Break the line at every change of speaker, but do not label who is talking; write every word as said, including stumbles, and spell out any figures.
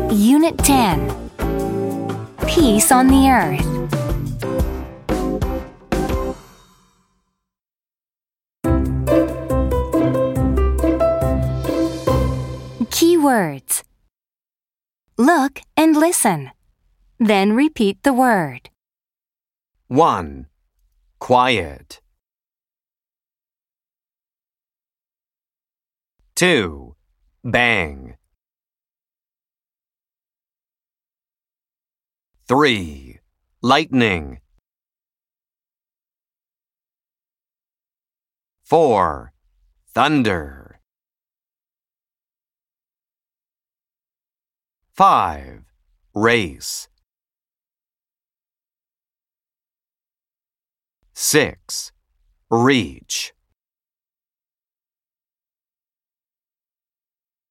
Unit ten. Peace on the Earth. Keywords. Look and listen. Then repeat the word.
one. Quiet. two. Bang. three. Lightning. four. Thunder. five. Race. six. Reach.